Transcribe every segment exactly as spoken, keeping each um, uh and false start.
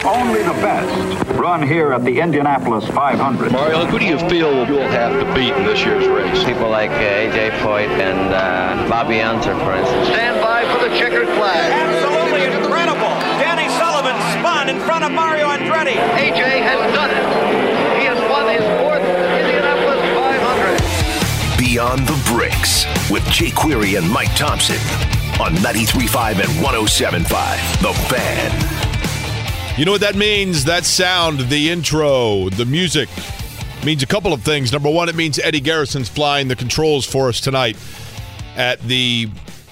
Only the best run here at the Indianapolis five hundred. Mario, who do you feel you'll have to beat in this year's race? People like uh, A J Foyt and uh, Bobby Unser, for instance. Stand by for the checkered flag. Absolutely incredible. Danny Sullivan spun in front of Mario Andretti. A J has done it. He has won his fourth Indianapolis five hundred. Beyond the Bricks with Jake Query and Mike Thompson on ninety-three point five and one oh seven point five. The Fan. You know what that means? That sound, the intro, the music means a couple of things. Number one, it means Eddie Garrison's flying the controls for us tonight at the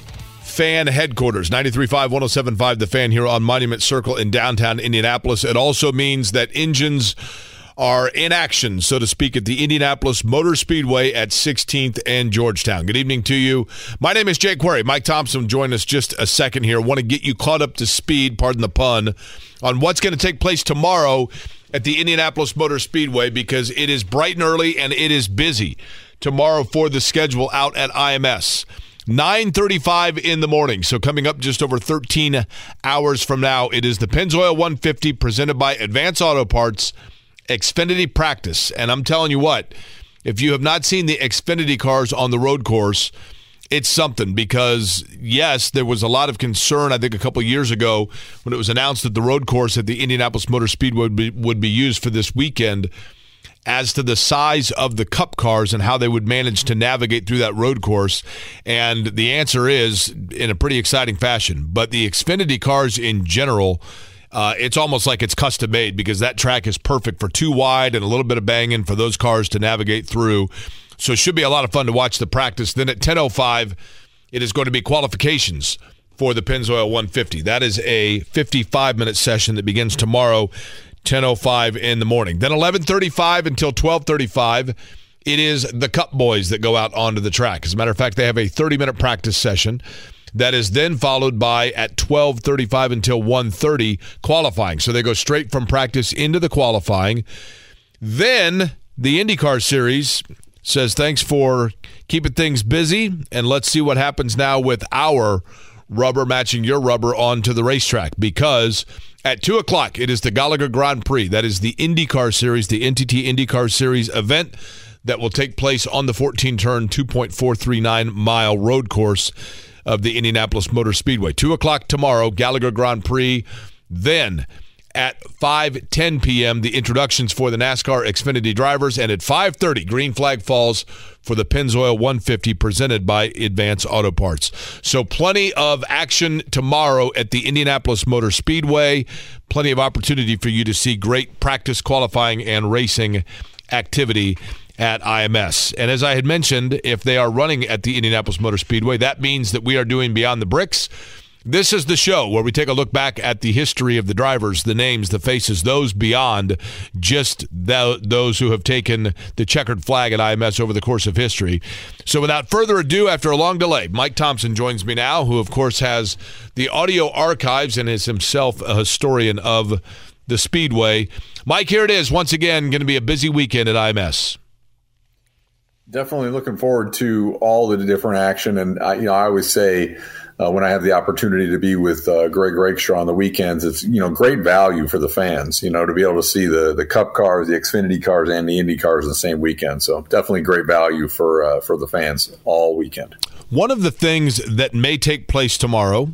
Fan headquarters, ninety-three point five, one oh seven point five, The Fan here on Monument Circle in downtown Indianapolis. It also means that engines are in action, so to speak, at the Indianapolis Motor Speedway at sixteenth and Georgetown. Good evening to you. My name is Jake Query. Mike Thompson joined us just a second here. Want to get you caught up to speed, pardon the pun, on what's going to take place tomorrow at the Indianapolis Motor Speedway, because it is bright and early and it is busy tomorrow for the schedule out at I M S. nine thirty-five in the morning, so coming up just over thirteen hours from now, it is the Pennzoil one fifty presented by Advance Auto Parts Xfinity Practice. And I'm telling you what, if you have not seen the Xfinity cars on the road course, it's something, because, yes, there was a lot of concern, I think, a couple years ago when it was announced that the road course at the Indianapolis Motor Speedway would be, would be used for this weekend as to the size of the Cup cars and how they would manage to navigate through that road course. And the answer is in a pretty exciting fashion. But the Xfinity cars in general, Uh, it's almost like it's custom made, because that track is perfect for two wide and a little bit of banging for those cars to navigate through. So it should be a lot of fun to watch the practice. Then at ten oh five, it is going to be qualifications for the Pennzoil one fifty. That is a fifty-five minute session that begins tomorrow, ten oh five in the morning. Then eleven thirty-five until twelve thirty-five, it is the Cup boys that go out onto the track. As a matter of fact, they have a thirty minute practice session. That is then followed by, at twelve thirty-five until one thirty, qualifying. So they go straight from practice into the qualifying. Then the IndyCar Series says thanks for keeping things busy, and let's see what happens now with our rubber matching your rubber onto the racetrack, because at two o'clock it is the Gallagher Grand Prix. That is the IndyCar Series, the N T T IndyCar Series event that will take place on the fourteen-turn, two point four three nine mile road course of the Indianapolis Motor Speedway. two o'clock tomorrow, Gallagher Grand Prix. Then at five ten p.m., the introductions for the NASCAR Xfinity drivers. And at five thirty, green flag falls for the Pennzoil one fifty presented by Advance Auto Parts. So plenty of action tomorrow at the Indianapolis Motor Speedway. Plenty of opportunity for you to see great practice, qualifying, and racing activity at I M S. And as I had mentioned, if they are running at the Indianapolis Motor Speedway, that means that we are doing Beyond the Bricks. This is the show where we take a look back at the history of the drivers, the names, the faces, those beyond just th- those who have taken the checkered flag at I M S over the course of history. So without further ado, after a long delay, Mike Thompson joins me now, who of course has the audio archives and is himself a historian of the Speedway. Mike, here it is once again, going to be a busy weekend at I M S. Definitely looking forward to all the different action. And, I, you know, I always say uh, when I have the opportunity to be with uh, Greg Rakestraw on the weekends, it's, you know, great value for the fans, you know, to be able to see the, the Cup cars, the Xfinity cars, and the Indy cars in the same weekend. So definitely great value for, uh, for the fans all weekend. One of the things that may take place tomorrow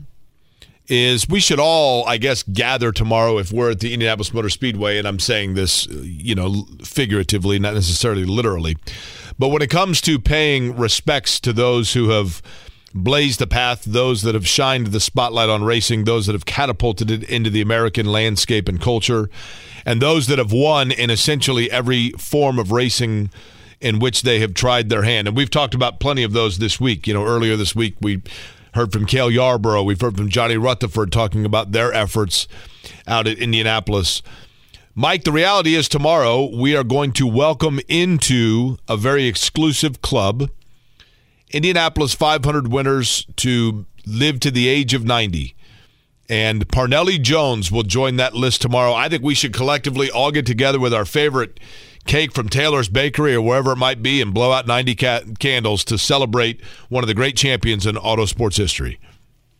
is we should all, I guess, gather tomorrow if we're at the Indianapolis Motor Speedway, and I'm saying this, you know, figuratively, not necessarily literally. But when it comes to paying respects to those who have blazed the path, those that have shined the spotlight on racing, those that have catapulted it into the American landscape and culture, and those that have won in essentially every form of racing in which they have tried their hand. And we've talked about plenty of those this week. You know, earlier this week we heard from Cale Yarborough. We've heard from Johnny Rutherford talking about their efforts out at Indianapolis. Mike, the reality is tomorrow we are going to welcome into a very exclusive club Indianapolis five hundred winners to live to the age of ninety. And Parnelli Jones will join that list tomorrow. I think we should collectively all get together with our favorite cake from Taylor's Bakery or wherever it might be and blow out ninety ca- candles to celebrate one of the great champions in auto sports history.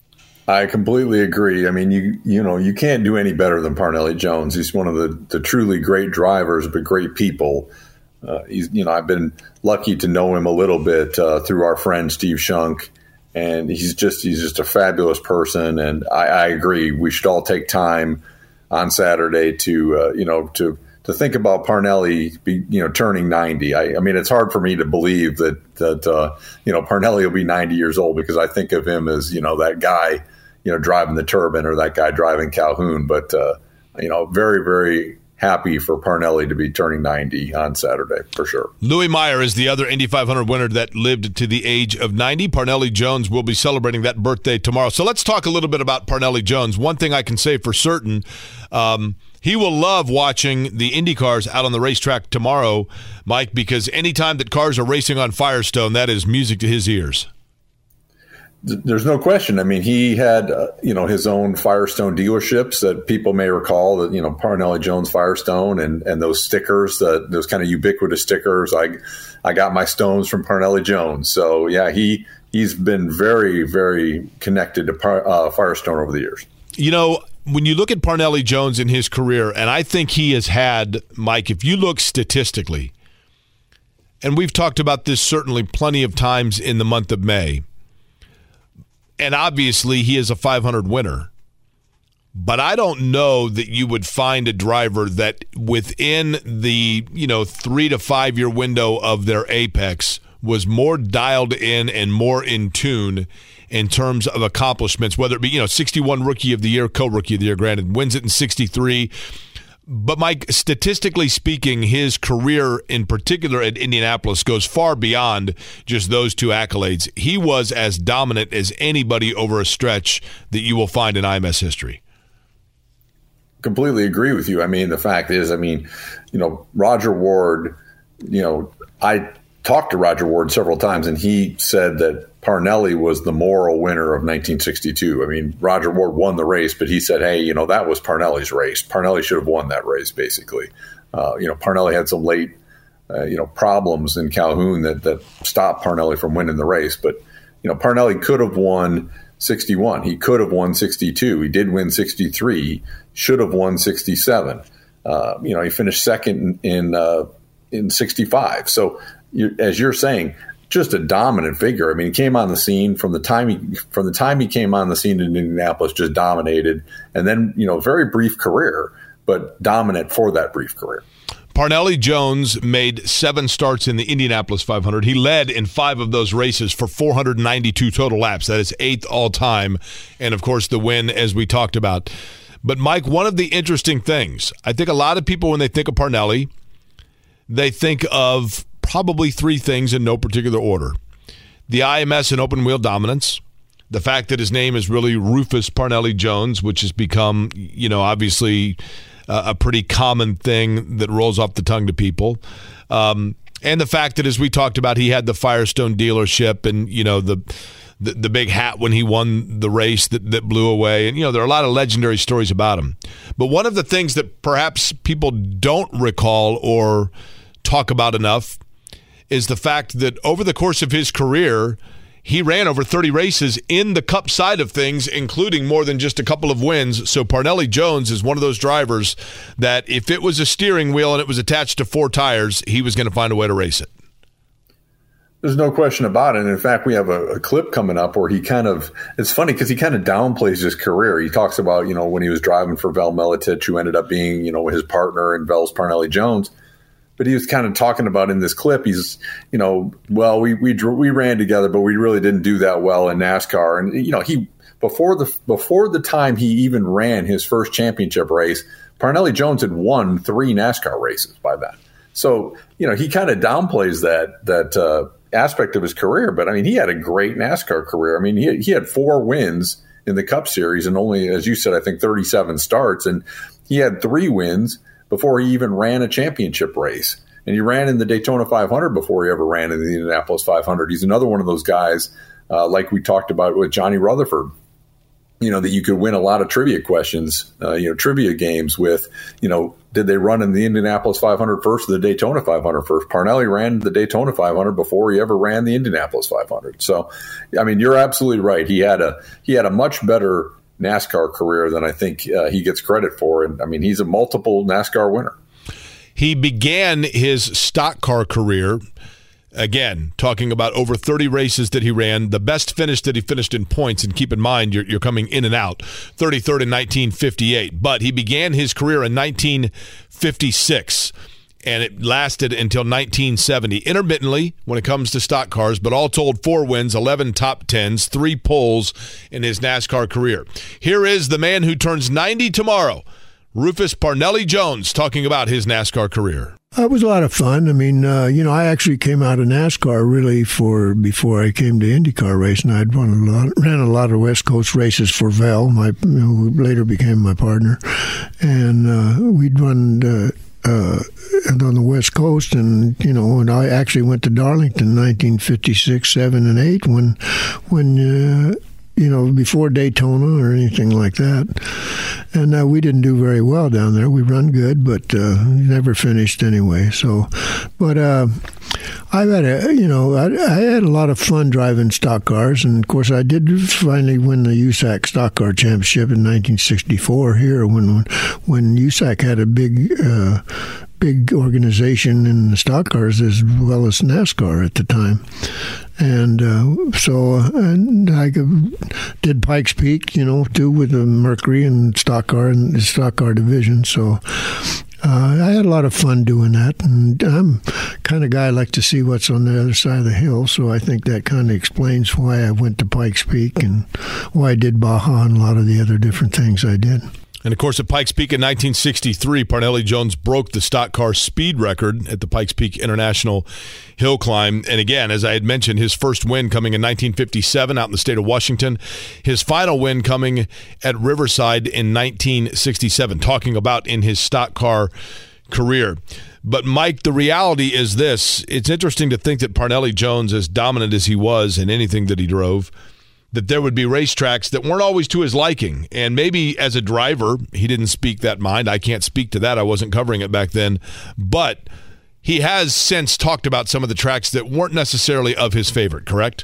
I completely agree. I mean, you you know, you can't do any better than Parnelli Jones. He's one of the, the truly great drivers, but great people. Uh, he's, you know, I've been lucky to know him a little bit uh, through our friend Steve Shunk, and he's just he's just a fabulous person. And I, I agree, we should all take time on Saturday to uh, you know to to think about Parnelli, be, you know, turning ninety. I, I mean, it's hard for me to believe that that uh, you know Parnelli will be ninety years old, because I think of him as, you know, that guy, you know, driving the Turbine, or that guy driving Calhoun. But, uh, you know, very, very happy for Parnelli to be turning ninety on Saturday, for sure. Louis Meyer is the other Indy five hundred winner that lived to the age of ninety. Parnelli Jones will be celebrating that birthday tomorrow. So let's talk a little bit about Parnelli Jones. One thing I can say for certain, um, he will love watching the Indy cars out on the racetrack tomorrow, Mike, because anytime that cars are racing on Firestone, that is music to his ears. There's no question. I mean, he had, uh, you know, his own Firestone dealerships that people may recall, that, you know, Parnelli Jones Firestone, and, and those stickers, uh, those kind of ubiquitous stickers. I, I got my stones from Parnelli Jones. So, yeah, he, he's been very, very connected to Par, uh, Firestone over the years. You know, when you look at Parnelli Jones in his career, and I think he has had, Mike, if you look statistically, and we've talked about this certainly plenty of times in the month of May, and obviously he is a five hundred winner, but I don't know that you would find a driver that within the, you know, three to five year window of their apex was more dialed in and more in tune in terms of accomplishments, whether it be, you know, sixty-one Rookie of the Year, co-Rookie of the Year, granted, wins it in sixty-three. But, Mike, statistically speaking, his career in particular at Indianapolis goes far beyond just those two accolades. He was as dominant as anybody over a stretch that you will find in I M S history. Completely agree with you. I mean, the fact is, I mean, you know, Roger Ward, you know, I talked to Roger Ward several times, and he said that Parnelli was the moral winner of nineteen sixty-two. I mean, Roger Ward won the race, but he said, hey, you know, that was Parnelli's race. Parnelli should have won that race, basically. Uh, you know, Parnelli had some late, uh, you know, problems in Calhoun that, that stopped Parnelli from winning the race. But, you know, Parnelli could have won sixty-one. He could have won sixty-two. He did win sixty-three. He should have won sixty-seven. Uh, you know, he finished second in, in, uh, in sixty-five. So, you, as you're saying, just a dominant figure. I mean, he came on the scene from the time he from the time he came on the scene in Indianapolis, just dominated, and then, you know, very brief career, but dominant for that brief career. Parnelli Jones made seven starts in the Indianapolis five hundred. He led in five of those races for four hundred ninety-two total laps. That is eighth all time, and of course the win, as we talked about. But Mike, one of the interesting things, I think a lot of people, when they think of Parnelli, they think of probably three things in no particular order. The I M S and open wheel dominance, the fact that his name is really Rufus Parnelli Jones, which has become, you know, obviously uh, a pretty common thing that rolls off the tongue to people. Um, and the fact that, as we talked about, he had the Firestone dealership and, you know, the the, the big hat when he won the race that, that blew away. And, you know, there are a lot of legendary stories about him. But one of the things that perhaps people don't recall or talk about enough is the fact that over the course of his career, he ran over thirty races in the Cup side of things, including more than just a couple of wins. So Parnelli Jones is one of those drivers that if it was a steering wheel and it was attached to four tires, he was going to find a way to race it. There's no question about it. And in fact, we have a, a clip coming up where he kind of, it's funny because he kind of downplays his career. He talks about, you know, when he was driving for Vel Miletich, who ended up being, you know, his partner in Vel's Parnelli Jones. But he was kind of talking about in this clip, he's, you know, well, we we we ran together, but we really didn't do that well in NASCAR. And, you know, he before the before the time he even ran his first championship race, Parnelli Jones had won three NASCAR races by then. So, you know, he kind of downplays that that uh, aspect of his career. But, I mean, he had a great NASCAR career. I mean, he he had four wins in the Cup Series and only, as you said, I think thirty-seven starts. And he had three wins before he even ran a championship race. And he ran in the Daytona five hundred before he ever ran in the Indianapolis five hundred. He's another one of those guys, uh, like we talked about with Johnny Rutherford, you know, that you could win a lot of trivia questions, uh, you know, trivia games with, you know, did they run in the Indianapolis five hundred first or the Daytona five hundred first? Parnelli ran the Daytona five hundred before he ever ran the Indianapolis five hundred. So, I mean, you're absolutely right. He had a he had a much better NASCAR career than I think uh, he gets credit for. And I mean, he's a multiple NASCAR winner. He began his stock car career, again, talking about over thirty races that he ran, the best finish that he finished in points, and keep in mind, you're, you're coming in and out, thirty-third in nineteen fifty-eight. But he began his career in nineteen fifty-six, and it lasted until nineteen seventy, intermittently when it comes to stock cars, but all told, four wins, eleven top tens, three poles in his NASCAR career. Here is the man who turns ninety tomorrow, Rufus Parnelli Jones, talking about his NASCAR career. It was a lot of fun. I mean, uh, you know, I actually came out of NASCAR really for before I came to IndyCar racing. I'd run a lot, ran a lot of West Coast races for Vel, my who later became my partner, and uh, we'd run uh, uh, on the West Coast. And you know, and I actually went to Darlington in nineteen fifty-six, seven, and eight when when. Uh, you know, before Daytona or anything like that. And uh, we didn't do very well down there. We run good, but uh, never finished anyway. So, but uh, I've had a, you know, I, I had a lot of fun driving stock cars. And, of course, I did finally win the U S A C Stock Car Championship in nineteen sixty-four here when, when U S A C had a big... Uh, big organization in the stock cars as well as NASCAR at the time. And uh, so uh, and I did Pikes Peak, you know, too, with the Mercury and stock car and the stock car division. So uh, I had a lot of fun doing that. And I'm kind of guy I like to see what's on the other side of the hill. So I think that kind of explains why I went to Pikes Peak and why I did Baja and a lot of the other different things I did. And, of course, at Pikes Peak in nineteen sixty-three, Parnelli Jones broke the stock car speed record at the Pikes Peak International Hill Climb. And, again, as I had mentioned, his first win coming in nineteen fifty-seven out in the state of Washington. His final win coming at Riverside in nineteen sixty-seven, talking about in his stock car career. But, Mike, the reality is this. It's interesting to think that Parnelli Jones, as dominant as he was in anything that he drove, that there would be racetracks that weren't always to his liking. And maybe as a driver, he didn't speak that mind. I can't speak to that. I wasn't covering it back then. But he has since talked about some of the tracks that weren't necessarily of his favorite, correct?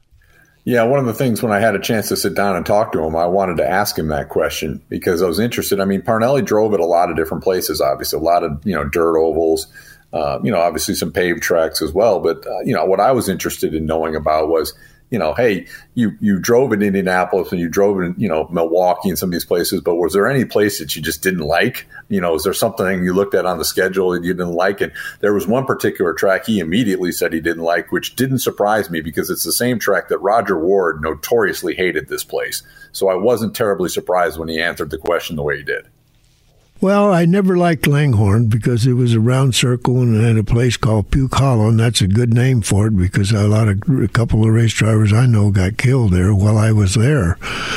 Yeah, one of the things when I had a chance to sit down and talk to him, I wanted to ask him that question because I was interested. I mean, Parnelli drove at a lot of different places, obviously, a lot of, you know, dirt ovals, uh, you know, obviously some paved tracks as well. But, uh, you know, what I was interested in knowing about was, you know, hey, you, you drove in Indianapolis and you drove in, you know, Milwaukee and some of these places, but was there any place that you just didn't like? You know, is there something you looked at on the schedule that you didn't like? And there was one particular track he immediately said he didn't like, which didn't surprise me because it's the same track that Roger Ward notoriously hated this place. So I wasn't terribly surprised when he answered the question the way he did. Well, I never liked Langhorne because it was a round circle and it had a place called Puke Hollow, and that's a good name for it because a lot of a couple of race drivers I know got killed there while I was there.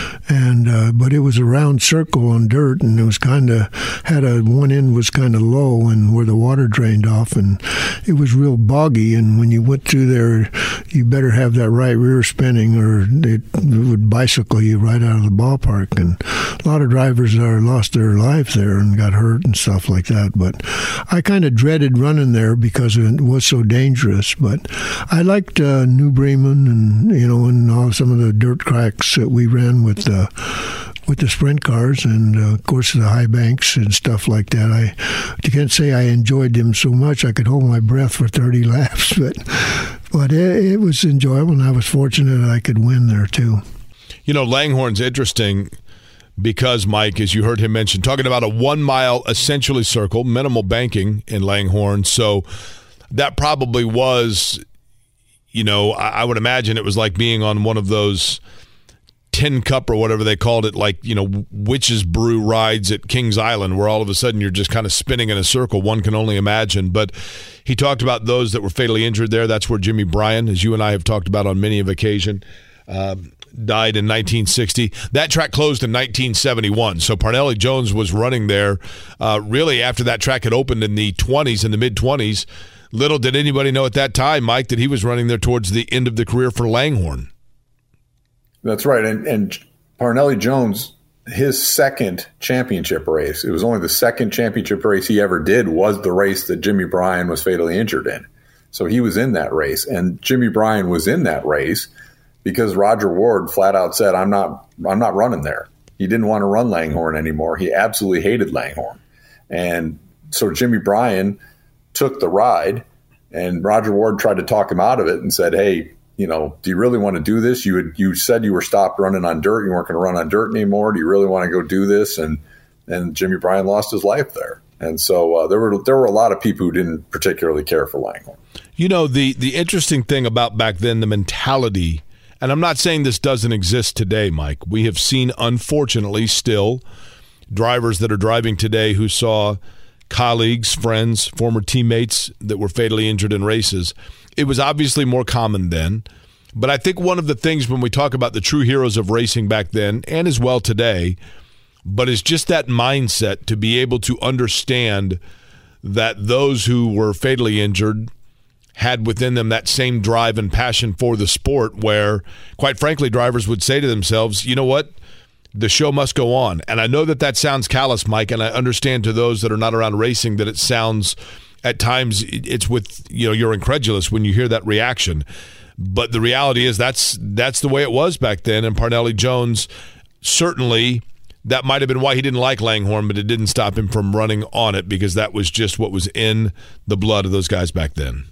And uh, but it was a round circle on dirt, and it was kind of had a one end was kind of low and where the water drained off, and it was real boggy. And when you went through there, you better have that right rear spinning, or it, it would bicycle you right out of the ballpark. And a lot of drivers are lost their lives there and got hurt and stuff like that. But I kind of dreaded running there because it was so dangerous. But I liked uh, New Bremen and, you know, and all some of the dirt tracks that we ran with uh, with the sprint cars and, uh, of course, the high banks and stuff like that. I you can't say I enjoyed them so much. I could hold my breath for thirty laps, but but it, it was enjoyable, and I was fortunate that I could win there too. You know, Langhorne's interesting because, Mike, as you heard him mention, talking about a one-mile essentially circle, minimal banking in Langhorne. So that probably was, you know, I, I would imagine it was like being on one of those tin cup or whatever they called it, like, you know, witch's brew rides at Kings Island, where all of a sudden you're just kind of spinning in a circle. One can only imagine. But he talked about those that were fatally injured there. That's where Jimmy Bryan, as you and I have talked about on many of occasion, um, died in nineteen sixty. That track closed in nineteen seventy-one. So Parnelli Jones was running there uh, really after that track had opened in the twenties, in the mid-twenties. Little did anybody know at that time, Mike, that he was running there towards the end of the career for Langhorne. That's right. And, and Parnelli Jones, his second championship race, it was only the second championship race he ever did, was the race that Jimmy Bryan was fatally injured in. So he was in that race, and Jimmy Bryan was in that race because Roger Ward flat out said, I'm not, I'm not running there. He didn't want to run Langhorne anymore. He absolutely hated Langhorne. And so Jimmy Bryan took the ride, and Roger Ward tried to talk him out of it and said, hey, you know, do you really want to do this? You had, you said you were stopped running on dirt. You weren't going to run on dirt anymore. Do you really want to go do this? And and Jimmy Bryan lost his life there. And so uh, there were there were a lot of people who didn't particularly care for Langhorne. You know, the the interesting thing about back then, the mentality, and I'm not saying this doesn't exist today, Mike. We have seen, unfortunately, still drivers that are driving today who saw colleagues, friends, former teammates that were fatally injured in races. It was obviously more common then. But I think one of the things when we talk about the true heroes of racing back then, and as well today, but it's just that mindset to be able to understand that those who were fatally injured had within them that same drive and passion for the sport where, quite frankly, drivers would say to themselves, you know what, the show must go on. And I know that that sounds callous, Mike, and I understand to those that are not around racing that it sounds at times it's with, you know, you're incredulous when you hear that reaction. But the reality is that's that's the way it was back then. And Parnelli Jones, certainly that might have been why he didn't like Langhorne, but it didn't stop him from running on it because that was just what was in the blood of those guys back then.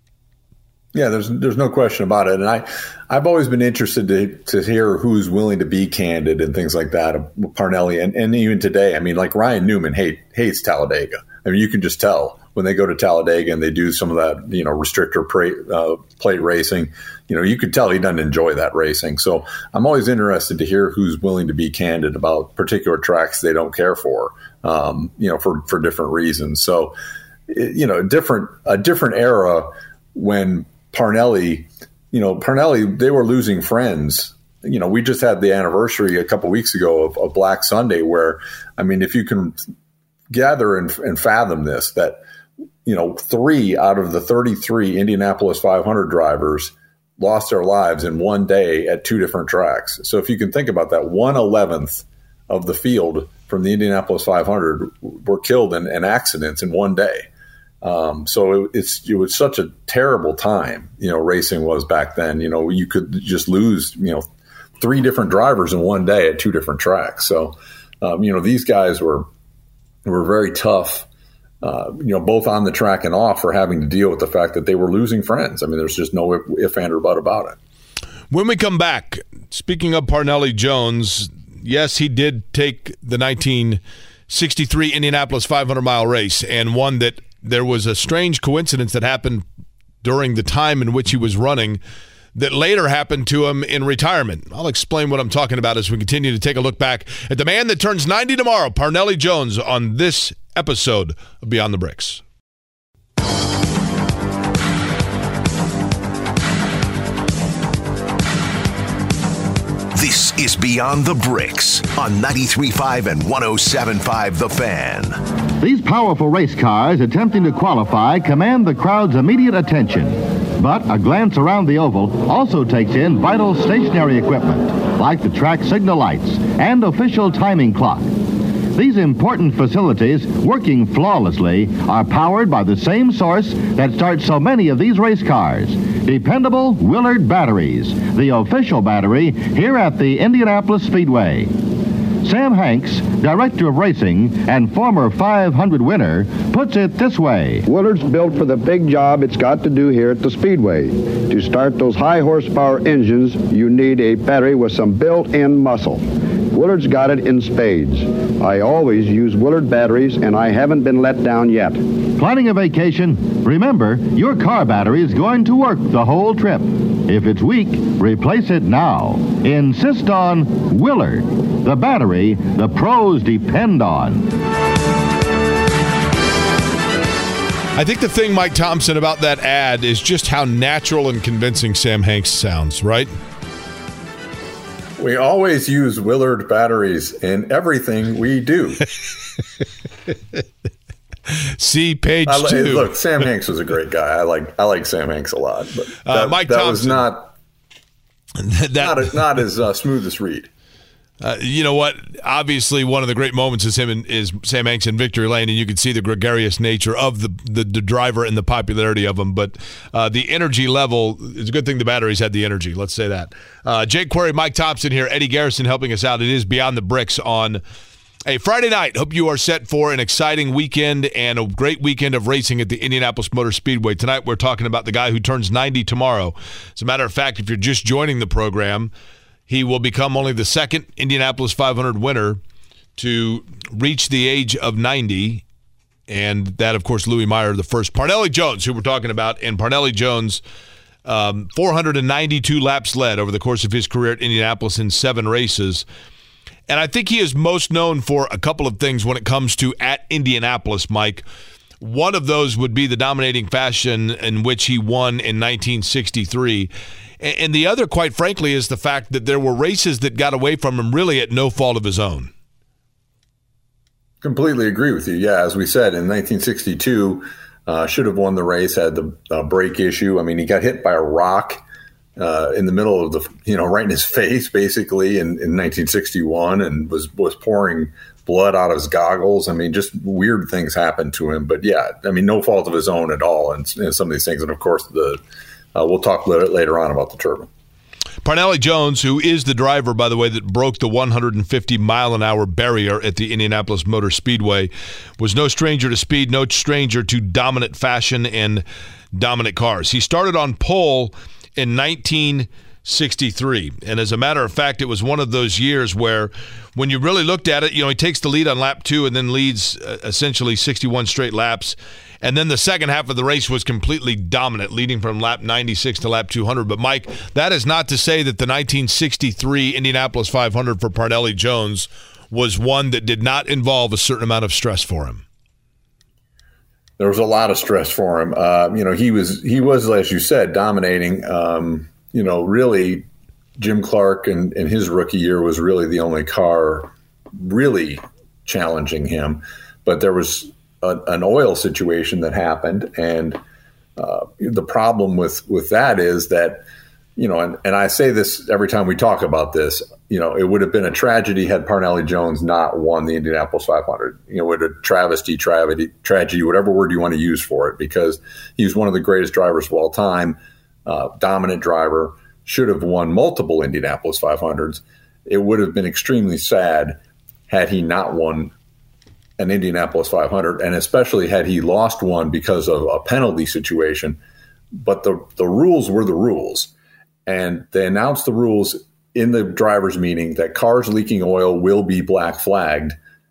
Yeah, there's there's no question about it. And I, I've always been interested to to hear who's willing to be candid and things like that, Parnelli. And, and even today, I mean, like Ryan Newman hate, hates Talladega. I mean, you can just tell when they go to Talladega and they do some of that, you know, restrictor plate, uh, plate racing, you know, you could tell he doesn't enjoy that racing. So I'm always interested to hear who's willing to be candid about particular tracks they don't care for, um, you know, for, for different reasons. So, it, you know, different a different era when Parnelli, you know, Parnelli, they were losing friends. You know, we just had the anniversary a couple of weeks ago of, of Black Sunday where, I mean, if you can gather and, and fathom this, that, you know, three out of the thirty-three Indianapolis five hundred drivers lost their lives in one day at two different tracks. So if you can think about that, one eleventh of the field from the Indianapolis five hundred were killed in, in accidents in one day. Um, so it, it's it was such a terrible time, you know, racing was back then. You know, you could just lose, you know, three different drivers in one day at two different tracks. So, um, you know, these guys were were very tough. Uh, you know, both on the track and off for having to deal with the fact that they were losing friends. I mean, there's just no if, if and or but about it. When we come back, speaking of Parnelli Jones, yes, he did take the nineteen sixty-three Indianapolis five hundred mile race, and one that there was a strange coincidence that happened during the time in which he was running that later happened to him in retirement. I'll explain what I'm talking about as we continue to take a look back at the man that turns ninety tomorrow, Parnelli Jones, on this episode of Beyond the Bricks. This is Beyond the Bricks on ninety-three point five and one oh seven point five The Fan. These powerful race cars attempting to qualify command the crowd's immediate attention. But a glance around the oval also takes in vital stationary equipment, like the track signal lights and official timing clock. These important facilities, working flawlessly, are powered by the same source that starts so many of these race cars, dependable Willard batteries, the official battery here at the Indianapolis Speedway. Sam Hanks, director of racing and former five hundred winner, puts it this way. Willard's built for the big job it's got to do here at the Speedway. To start those high horsepower engines, you need a battery with some built-in muscle. Willard's got it in spades. I always use Willard batteries, and I haven't been let down yet. Planning a vacation? Remember, your car battery is going to work the whole trip. If it's weak, replace it now. Insist on Willard, the battery the pros depend on. I think the thing, Mike Thompson, about that ad is just how natural and convincing Sam Hanks sounds, right? We always use Willard batteries in everything we do. See page I, two. Look, Sam Hanks was a great guy. I like I like Sam Hanks a lot, but that, uh, Mike that Thompson was not that, not, a, not as uh, smooth as read. Uh, you know what? Obviously, one of the great moments is him and is Sam Hanks in Victory Lane, and you can see the gregarious nature of the the, the driver and the popularity of him. But uh, the energy level, it's a good thing the batteries had the energy. Let's say that. Uh, Jake Query, Mike Thompson here, Eddie Garrison helping us out. It is Beyond the Bricks on a Friday night. Hope you are set for an exciting weekend and a great weekend of racing at the Indianapolis Motor Speedway. Tonight, we're talking about the guy who turns ninety tomorrow. As a matter of fact, if you're just joining the program, he will become only the second Indianapolis five hundred winner to reach the age of ninety. And that, of course, Louis Meyer, the first. Parnelli Jones, who we're talking about. And Parnelli Jones, um, four hundred ninety-two laps led over the course of his career at Indianapolis in seven races. And I think he is most known for a couple of things when it comes to at Indianapolis, Mike. One of those would be the dominating fashion in which he won in nineteen sixty-three. And the other, quite frankly, is the fact that there were races that got away from him really at no fault of his own. Completely agree with you. Yeah, as we said, in nineteen sixty-two, uh, should have won the race, had the uh, brake issue. I mean, he got hit by a rock uh, in the middle of the, you know, right in his face, basically, in, in nineteen sixty-one, and was, was pouring blood out of his goggles. I mean, just weird things happened to him. But, yeah, I mean, no fault of his own at all. And, and some of these things, and, of course, the Uh, we'll talk a little later on about the turbine. Parnelli Jones, who is the driver, by the way, that broke the one hundred fifty mile an hour barrier at the Indianapolis Motor Speedway, was no stranger to speed, no stranger to dominant fashion and dominant cars. He started on pole in nineteen sixty-three. And as a matter of fact, it was one of those years where when you really looked at it, you know, he takes the lead on lap two and then leads uh, essentially sixty-one straight laps. And then the second half of the race was completely dominant, leading from lap ninety-six to lap two hundred. But, Mike, that is not to say that the nineteen sixty-three Indianapolis five hundred for Parnelli Jones was one that did not involve a certain amount of stress for him. There was a lot of stress for him. Uh, you know, he was, he was, as you said, dominating. Um, you know, really, Jim Clark in, in his rookie year was really the only car really challenging him. But there was a, an oil situation that happened, and uh, the problem with, with that is that, you know, and, and I say this every time we talk about this, you know, it would have been a tragedy had Parnelli Jones not won the Indianapolis five hundred. You know, it would a travesty, tragedy, tragedy, whatever word you want to use for it, because he was one of the greatest drivers of all time. Uh, dominant driver, should have won multiple Indianapolis five hundreds. It would have been extremely sad had he not won an Indianapolis five hundred, and especially had he lost one because of a penalty situation. But the, the rules were the rules, and they announced the rules in the driver's meeting that cars leaking oil will be black flagged,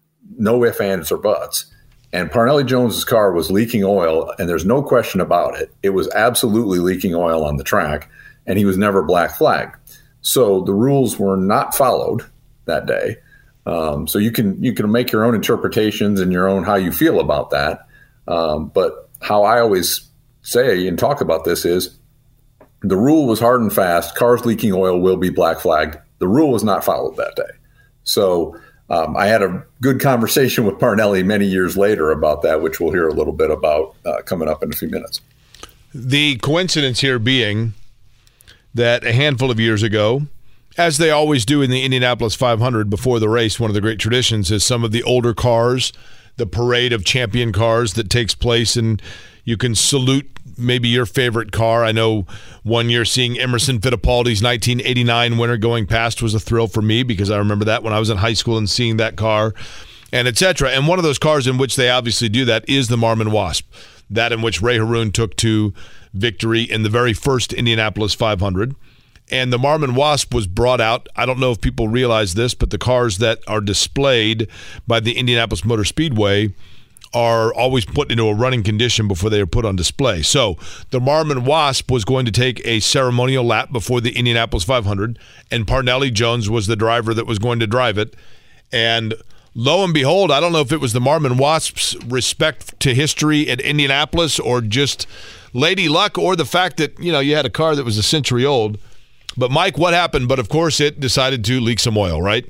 no ifs, ands, or buts. And Parnelli Jones's car was leaking oil, and there's no question about it. It was absolutely leaking oil on the track, and he was never black flagged. So the rules were not followed that day. Um, so you can you can make your own interpretations and your own how you feel about that. Um, but how I always say and talk about this is the rule was hard and fast. Cars leaking oil will be black flagged. The rule was not followed that day. So Um, I had a good conversation with Parnelli many years later about that, which we'll hear a little bit about uh, coming up in a few minutes. The coincidence here being that a handful of years ago, as they always do in the Indianapolis five hundred before the race, one of the great traditions is some of the older cars, the parade of champion cars that takes place, and you can salute maybe your favorite car. I know one year seeing Emerson Fittipaldi's nineteen eighty-nine winner going past was a thrill for me because I remember that when I was in high school and seeing that car, and et cetera. And one of those cars in which they obviously do that is the Marmon Wasp, that in which Ray Haroon took to victory in the very first Indianapolis five hundred. And the Marmon Wasp was brought out. I don't know if people realize this, but the cars that are displayed by the Indianapolis Motor Speedway are always put into a running condition before they are put on display. So the Marmon Wasp was going to take a ceremonial lap before the Indianapolis five hundred, and Parnelli Jones was the driver that was going to drive it. And lo and behold, I don't know if it was the Marmon Wasp's respect to history at Indianapolis or just lady luck or the fact that, you know, you had a car that was a century old. But, Mike, what happened? But, of course, it decided to leak some oil, right?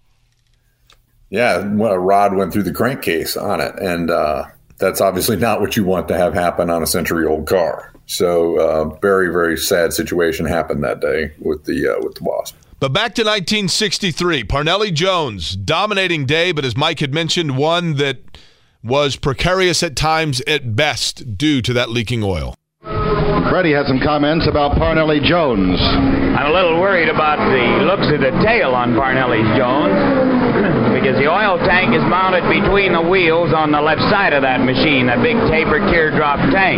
Yeah, a rod went through the crankcase on it, and uh, that's obviously not what you want to have happen on a century-old car. So, uh, very, very sad situation happened that day with the uh, with the Wasp. But back to nineteen sixty-three, Parnelli Jones, dominating day, but as Mike had mentioned, one that was precarious at times at best due to that leaking oil. Freddie has some comments about Parnelli Jones. I'm a little worried about the looks of the tail on Parnelli Jones because the oil tank is mounted between the wheels on the left side of that machine, that big taper teardrop tank.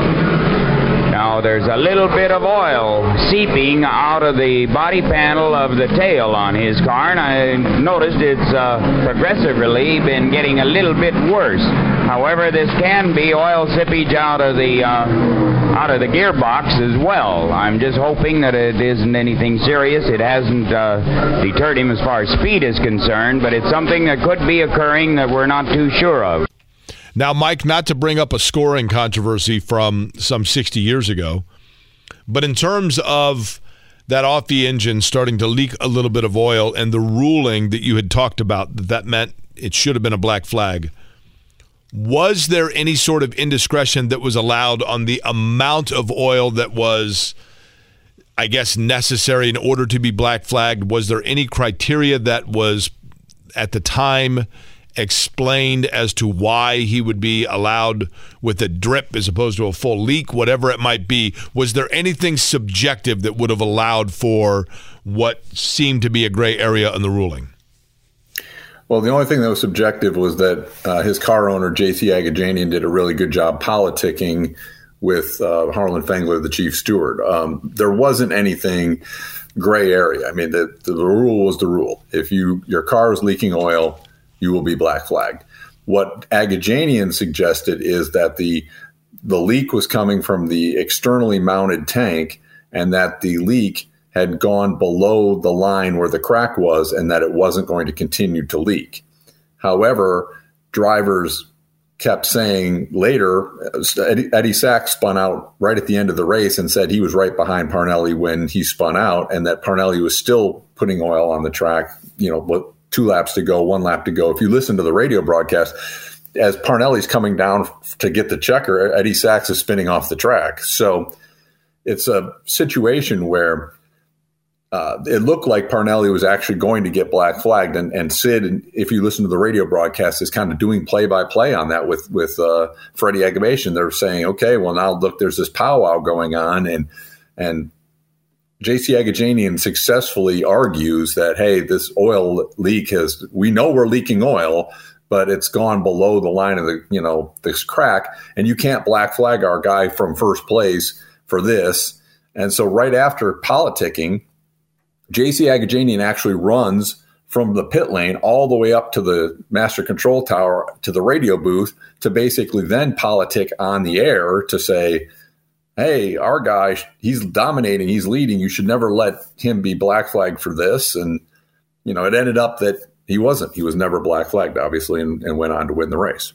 Now, there's a little bit of oil seeping out of the body panel of the tail on his car, and I noticed it's uh, progressively been getting a little bit worse. However, this can be oil seepage out of the uh, out of the gearbox as well. I'm just hoping that it isn't anything serious. It hasn't uh, deterred him as far as speed is concerned, but it's something that could be occurring that we're not too sure of. Now, Mike, not to bring up a scoring controversy from some sixty years ago, but in terms of that off the engine starting to leak a little bit of oil and the ruling that you had talked about, that that meant it should have been a black flag, was there any sort of indiscretion that was allowed on the amount of oil that was, I guess, necessary in order to be black flagged? Was there any criteria that was at the time explained as to why he would be allowed with a drip as opposed to a full leak, whatever it might be? Was there anything subjective that would have allowed for what seemed to be a gray area in the ruling? Well, the only thing that was subjective was that uh, his car owner, J C Agajanian, did a really good job politicking with uh, Harlan Fengler, the chief steward. Um, there wasn't anything gray area. I mean, the, the, the rule was the rule. If you your car is leaking oil, you will be black flagged. What Agajanian suggested is that the the leak was coming from the externally mounted tank and that the leak had gone below the line where the crack was and that it wasn't going to continue to leak. However, drivers kept saying later, Eddie, Eddie Sachs spun out right at the end of the race and said he was right behind Parnelli when he spun out and that Parnelli was still putting oil on the track, you know, what, two laps to go, one lap to go. If you listen to the radio broadcast, as Parnelli's coming down to get the checker, Eddie Sachs is spinning off the track. So it's a situation where uh, it looked like Parnelli was actually going to get black flagged. And, and Sid, if you listen to the radio broadcast, is kind of doing play-by-play on that with, with uh, Freddie Agavation. They're saying, okay, well, now look, there's this powwow going on. And, and J C Agajanian successfully argues that, hey, this oil leak has, we know we're leaking oil, but it's gone below the line of the, you know, this crack, and you can't black flag our guy from first place for this. And so right after politicking, J C Agajanian actually runs from the pit lane all the way up to the master control tower to the radio booth to basically then politic on the air to say, hey, our guy, he's dominating, he's leading. You should never let him be black flagged for this. And, you know, it ended up that he wasn't. He was never black flagged, obviously, and, and went on to win the race.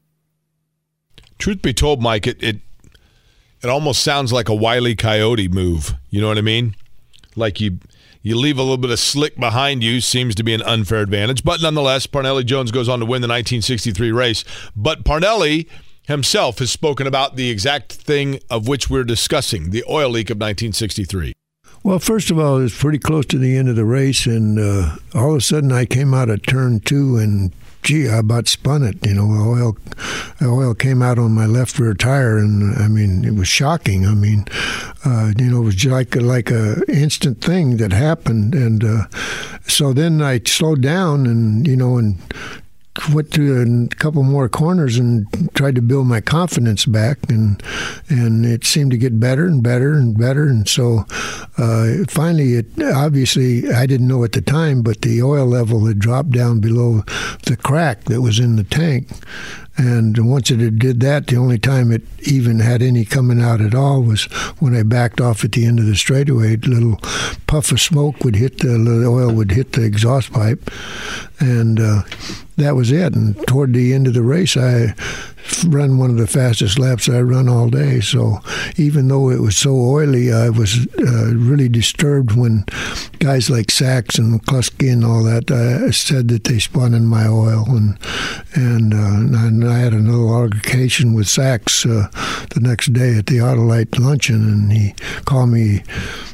Truth be told, Mike, it, it it almost sounds like a Wile E. Coyote move. You know what I mean? Like you you leave a little bit of slick behind you, seems to be an unfair advantage. But nonetheless, Parnelli Jones goes on to win the nineteen sixty-three race. But Parnelli himself has spoken about the exact thing of which we're discussing, the oil leak of nineteen sixty-three. Well, first of all, it was pretty close to the end of the race, and uh, all of a sudden I came out of turn two, and gee, I about spun it. You know, oil, oil came out on my left rear tire, and I mean, it was shocking. I mean, uh, you know, it was just like like a instant thing that happened, and uh, so then I slowed down, and you know, and went through a couple more corners and tried to build my confidence back, and and it seemed to get better and better and better, and so uh, finally, it obviously I didn't know at the time, but the oil level had dropped down below the crack that was in the tank. And once it did that, the only time it even had any coming out at all was when I backed off at the end of the straightaway. A little puff of smoke would hit the, the oil would hit the exhaust pipe, and uh, that was it. And toward the end of the race, I run one of the fastest laps I run all day. So even though it was so oily, I was uh, really disturbed when guys like Sachs and McCluskey and all that uh, said that they spun in my oil, and and, uh, and I had another altercation with Sachs uh, the next day at the Autolite luncheon, and he called me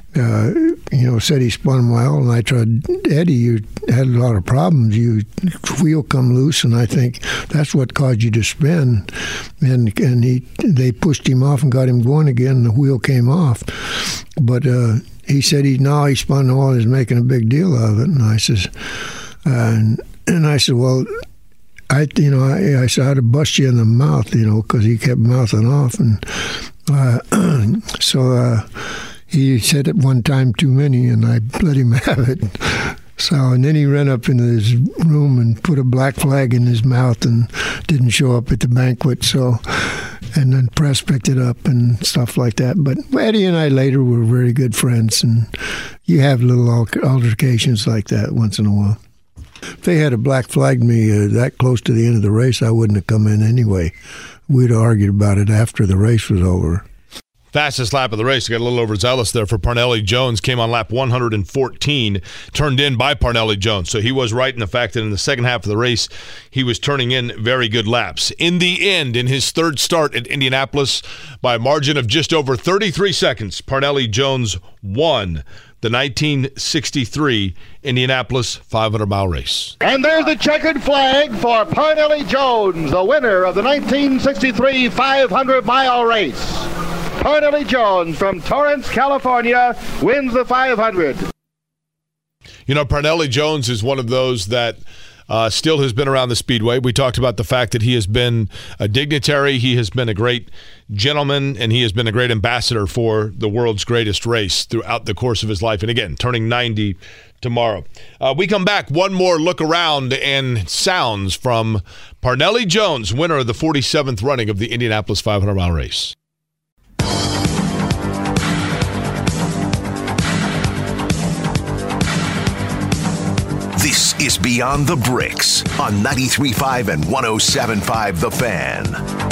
uh, you know, said he spun well, and I tried, Eddie, you had a lot of problems. You wheel come loose, and I think that's what caused you to spin. And and he they pushed him off and got him going again, and the wheel came off. But uh, he said he now he spun well and is making a big deal out of it. And I says, uh, and, and I said, well, I you know I, I said I'd have bust you in the mouth, you know, because he kept mouthing off, and uh, so. Uh, He said it one time too many, and I let him have it. So, and then he ran up into his room and put a black flag in his mouth and didn't show up at the banquet. So, and then press picked it up and stuff like that. But Eddie and I later were very good friends, and you have little altercations like that once in a while. If they had a black flagged me uh, that close to the end of the race, I wouldn't have come in anyway. We'd have argued about it after the race was over. Fastest lap of the race, got a little overzealous there for Parnelli Jones, came on lap one hundred fourteen, turned in by Parnelli Jones. So he was right in the fact that in the second half of the race, he was turning in very good laps. In the end, in his third start at Indianapolis, by a margin of just over thirty-three seconds, Parnelli Jones won the nineteen sixty-three Indianapolis five hundred mile race. And there's the checkered flag for Parnelli Jones, the winner of the nineteen sixty-three five hundred mile race. Parnelli Jones from Torrance, California, wins the five hundred. You know, Parnelli Jones is one of those that uh, still has been around the Speedway. We talked about the fact that he has been a dignitary, he has been a great gentleman, and he has been a great ambassador for the world's greatest race throughout the course of his life. And again, turning ninety tomorrow. Uh, we come back, one more look around and sounds from Parnelli Jones, winner of the forty-seventh running of the Indianapolis five hundred mile race. This is Beyond the Bricks on ninety-three point five and one oh seven point five The Fan.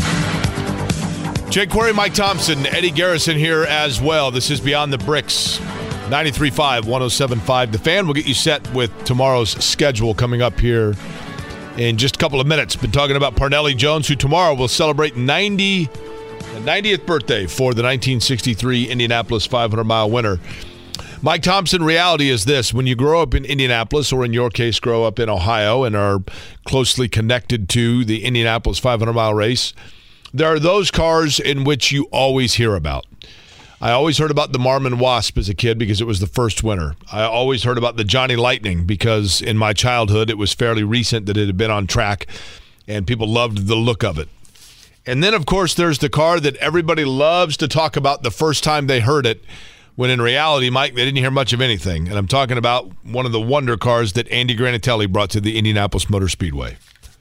Jake Query, Mike Thompson, Eddie Garrison here as well. This is Beyond the Bricks, ninety-three point five, one oh seven point five The Fan. We'll get you set with tomorrow's schedule coming up here in just a couple of minutes. Been talking about Parnelli Jones, who tomorrow will celebrate ninety, the ninetieth birthday for the nineteen sixty-three Indianapolis five hundred mile winner. Mike Thompson, reality is this. When you grow up in Indianapolis, or in your case, grow up in Ohio and are closely connected to the Indianapolis five hundred mile race, there are those cars in which you always hear about. I always heard about the Marmon Wasp as a kid because it was the first winner. I always heard about the Johnny Lightning because in my childhood it was fairly recent that it had been on track and people loved the look of it. And then, of course, there's the car that everybody loves to talk about the first time they heard it, when in reality, Mike, they didn't hear much of anything. And I'm talking about one of the wonder cars that Andy Granatelli brought to the Indianapolis Motor Speedway.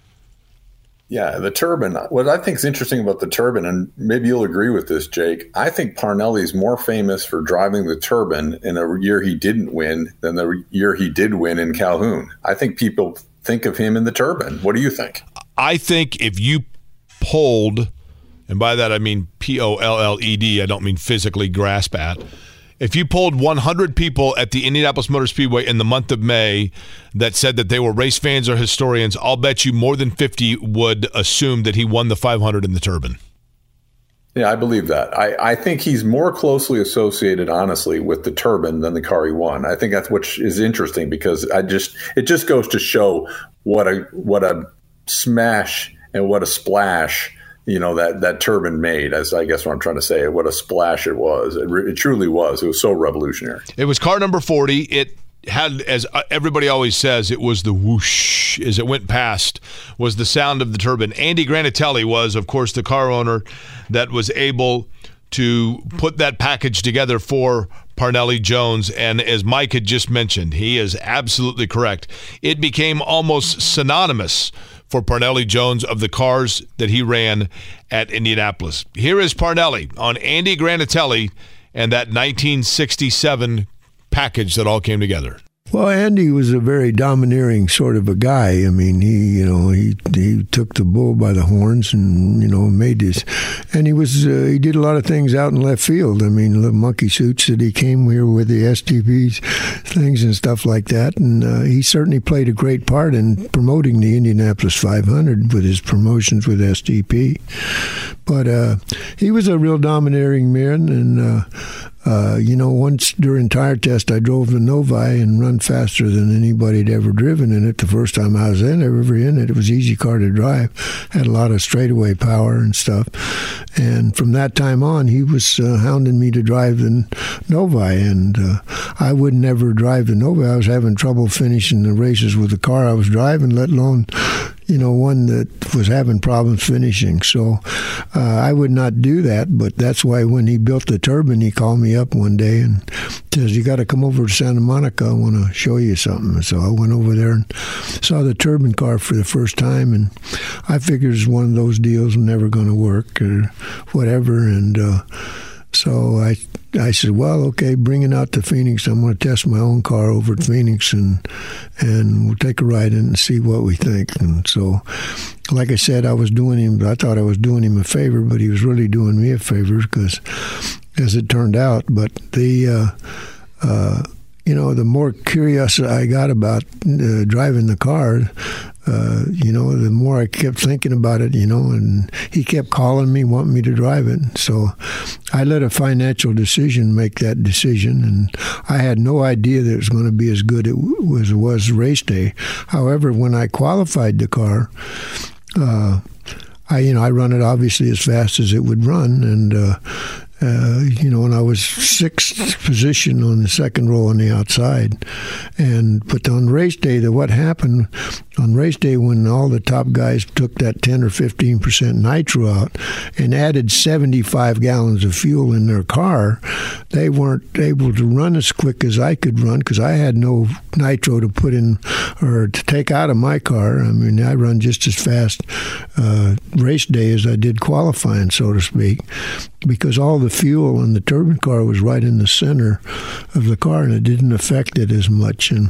Yeah, the Turbine. What I think is interesting about the Turbine, and maybe you'll agree with this, Jake, I think Parnelli's more famous for driving the Turbine in a year he didn't win than the year he did win in Calhoun. I think people think of him in the Turbine. What do you think? I think if you polled, and by that I mean P O L L E D, I don't mean physically grasp at, if you polled one hundred people at the Indianapolis Motor Speedway in the month of May that said that they were race fans or historians, I'll bet you more than fifty would assume that he won the five hundred in the Turbine. Yeah, I believe that. I, I think he's more closely associated, honestly, with the Turbine than the car he won. I think that's what is interesting because I just it just goes to show what a what a smash and what a splash, you know, that, that Turbine made, as I guess what I'm trying to say, what a splash it was. It, re- it truly was. It was so revolutionary. It was car number forty. It had, as everybody always says, it was the whoosh as it went past, was the sound of the Turbine. Andy Granatelli was, of course, the car owner that was able to put that package together for Parnelli Jones. And as Mike had just mentioned, he is absolutely correct. It became almost synonymous for Parnelli Jones of the cars that he ran at Indianapolis. Here is Parnelli on Andy Granatelli and that nineteen sixty-seven package that all came together. Well, Andy was a very domineering sort of a guy. I mean, he, you know, he he took the bull by the horns and, you know, made this. And he was, uh, he did a lot of things out in left field. I mean, the monkey suits that he came here with the S T Ps things and stuff like that. And uh, he certainly played a great part in promoting the Indianapolis five hundred with his promotions with S T P. But uh, he was a real domineering man, and uh, uh, you know, once during tire test, I drove the Novi and run faster than anybody had ever driven in it. The first time I was in, ever in it, it was easy car to drive. Had a lot of straightaway power and stuff. And from that time on, he was uh, hounding me to drive the Novi, and uh, I would never drive the Novi. I was having trouble finishing the races with the car I was driving, let alone, you know, one that was having problems finishing. So uh, I would not do that, but that's why when he built the turbine, he called me up one day and says, you got to come over to Santa Monica. I want to show you something. So I went over there and saw the turbine car for the first time, and I figured it's one of those deals never going to work or whatever. And uh, so I I said, well, okay, bring it out to Phoenix. I'm going to test my own car over at Phoenix, and and we'll take a ride in and see what we think. And so, like I said, I was doing him, I thought I was doing him a favor, but he was really doing me a favor, because, as it turned out, but the, uh, uh, you know, the more curious I got about uh, driving the car, Uh, you know, the more I kept thinking about it, you know, and he kept calling me, wanting me to drive it. So I let a financial decision make that decision, and I had no idea that it was going to be as good as it was race day. However, when I qualified the car, uh, I, you know, I run it obviously as fast as it would run, and uh, Uh, you know, and I was sixth position on the second row on the outside. And but on race day, the, what happened on race day when all the top guys took that ten or fifteen percent nitro out and added seventy-five gallons of fuel in their car, they weren't able to run as quick as I could run, because I had no nitro to put in or to take out of my car. I mean, I run just as fast uh, race day as I did qualifying, so to speak, because all the fuel in the turbine car was right in the center of the car, and it didn't affect it as much. And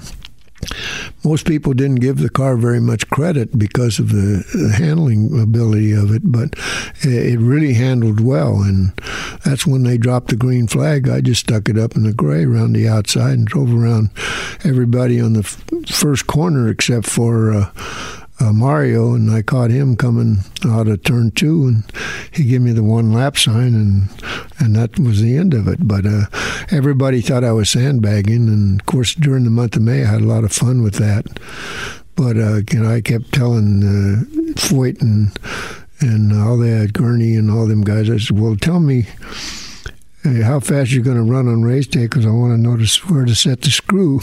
most people didn't give the car very much credit because of the, the handling ability of it, but it really handled well. And that's when they dropped the green flag. I just stuck it up in the gray around the outside and drove around everybody on the f- first corner except for uh, Uh, Mario, and I caught him coming out of turn two, and he gave me the one lap sign, and and that was the end of it. But uh, everybody thought I was sandbagging, and of course during the month of May I had a lot of fun with that. But uh, you know, I kept telling uh, Foyt and and all that, Gurney and all them guys, I said, well, tell me hey, how fast you're going to run on race day, because I want to notice where to set the screw.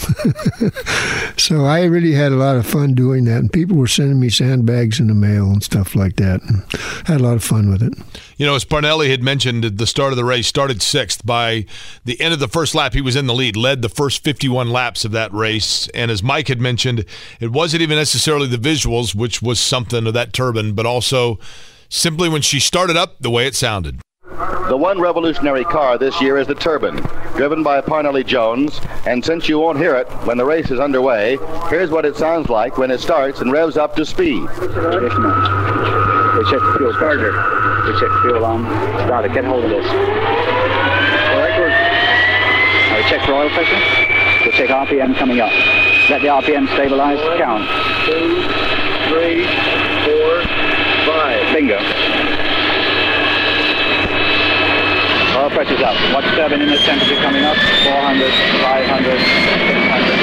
So I really had a lot of fun doing that, and people were sending me sandbags in the mail and stuff like that, and had a lot of fun with it. You know, as Parnelli had mentioned at the start of the race, started sixth. By the end of the first lap, he was in the lead, led the first fifty-one laps of that race. And as Mike had mentioned, it wasn't even necessarily the visuals, which was something of that turbine, but also simply when she started up, the way it sounded. The one revolutionary car this year is the Turbine, driven by Parnelli Jones, and since you won't hear it when the race is underway, here's what it sounds like when it starts and revs up to speed. We check the fuel starter. We check the fuel on. Starter, get hold of this. All right, good. Now we check for oil pressure. We check R P M coming up. Let the R P M stabilize. Count. Two, three, four, five. Bingo. Oil pressure's up. Watch turbine inlet temperature coming up. four hundred, five hundred, six hundred.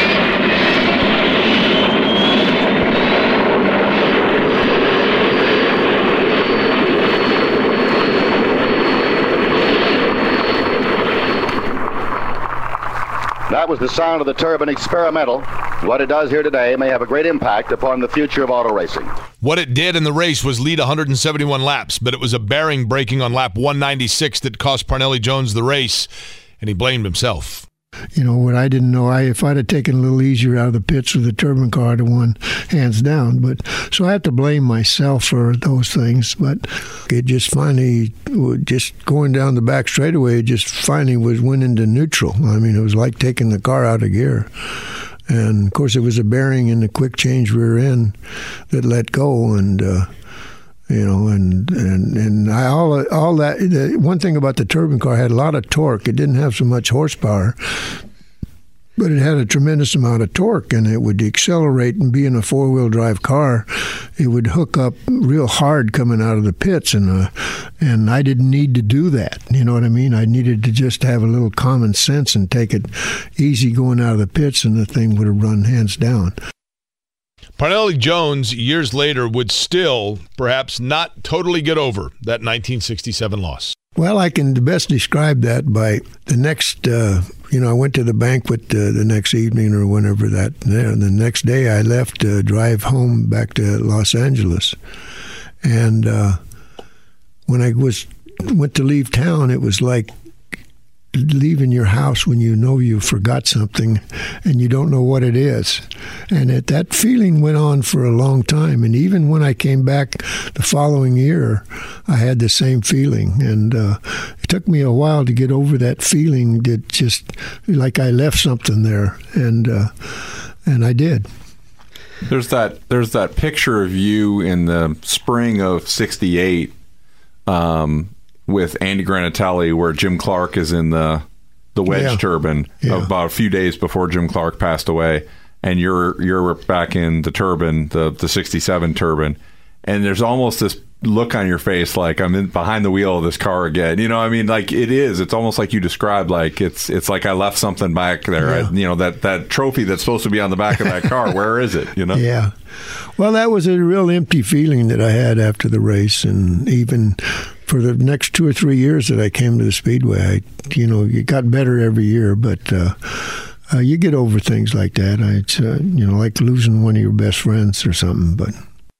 That was the sound of the Turbine Experimental. What it does here today may have a great impact upon the future of auto racing. What it did in the race was lead one hundred seventy-one laps, but it was a bearing breaking on lap one ninety-six that cost Parnelli Jones the race, and he blamed himself. You know, what I didn't know, I if I'd have taken a little easier out of the pits with the turbine car, I'd have won hands down. But so I have to blame myself for those things. But it just finally, just going down the back straightaway, it just finally was went into neutral. I mean, it was like taking the car out of gear. And, of course, it was a bearing in the quick change rear end that let go. And, uh, you know, and and, and I, all all that, the, one thing about the turbine car, had a lot of torque. It didn't have so much horsepower. But it had a tremendous amount of torque, and it would accelerate, and being a four-wheel drive car, it would hook up real hard coming out of the pits, and uh, and I didn't need to do that. You know what I mean? I needed to just have a little common sense and take it easy going out of the pits, and the thing would have run hands down. Parnelli Jones, years later, would still perhaps not totally get over that nineteen sixty-seven loss. Well, I can best describe that by the next, uh, you know, I went to the banquet uh, the next evening or whenever that, and the next day I left to drive home back to Los Angeles. And uh, when I was went to leave town, it was like leaving your house when you know you forgot something and you don't know what it is. And it, that feeling went on for a long time. And even when I came back the following year, I had the same feeling. And uh, it took me a while to get over that feeling that just like I left something there. And uh, and I did. There's that there's that picture of you in the spring of sixty-eight um, with Andy Granatelli, where Jim Clark is in the the wedge yeah. turbine yeah. about a few days before Jim Clark passed away, and you're you're back in the turbine, the the sixty-seven turbine, and there's almost this look on your face like I'm in behind the wheel of this car again. You know, I mean, like it is. It's almost like you described. Like it's it's like I left something back there. Yeah. I, you know, that that trophy that's supposed to be on the back of that car. Where is it? You know? Yeah. Well, that was a real empty feeling that I had after the race, and even for the next two or three years that I came to the Speedway, I, you know, it got better every year, but uh, uh, you get over things like that. I, it's, uh, you know, like losing one of your best friends or something, but.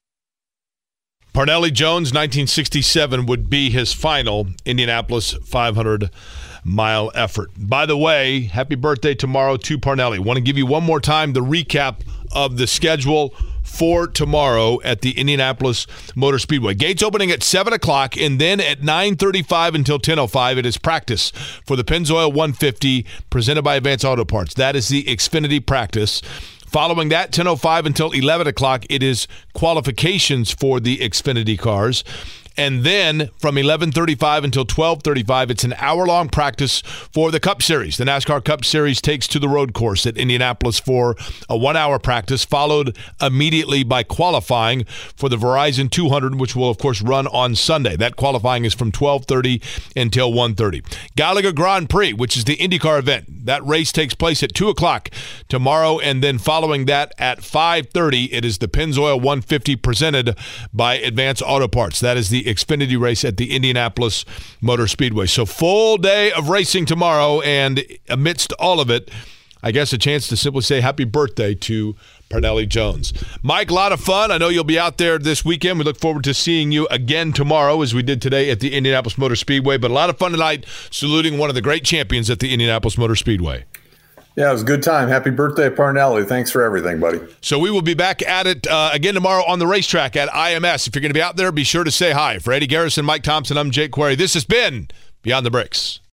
Parnelli Jones, nineteen sixty-seven, would be his final Indianapolis five hundred mile effort. By the way, happy birthday tomorrow to Parnelli. Want to give you one more time the recap of the schedule for tomorrow at the Indianapolis Motor Speedway. Gates opening at seven o'clock, and then at nine thirty-five until ten oh five, it is practice for the Pennzoil one fifty presented by Advance Auto Parts. That is the Xfinity practice. Following that, ten oh five until eleven o'clock, it is qualifications for the Xfinity cars. And then from eleven thirty-five until twelve thirty-five, it's an hour-long practice for the Cup Series. The NASCAR Cup Series takes to the road course at Indianapolis for a one-hour practice, followed immediately by qualifying for the Verizon two hundred, which will, of course, run on Sunday. That qualifying is from twelve thirty until one thirty. Gallagher Grand Prix, which is the IndyCar event, that race takes place at two o'clock tomorrow, and then following that at five thirty, it is the Pennzoil one fifty presented by Advance Auto Parts. That is the Xfinity race at the Indianapolis Motor Speedway. So full day of racing tomorrow, and amidst all of it, I guess a chance to simply say happy birthday to Parnelli Jones. Mike, a lot of fun. I know you'll be out there this weekend. We look forward to seeing you again tomorrow, as we did today at the Indianapolis Motor Speedway. But a lot of fun tonight saluting one of the great champions at the Indianapolis Motor Speedway. Yeah, it was a good time. Happy birthday, Parnelli. Thanks for everything, buddy. So we will be back at it uh, again tomorrow on the racetrack at I M S. If you're going to be out there, be sure to say hi. For Eddie Garrison, Mike Thompson, I'm Jake Query. This has been Beyond the Bricks.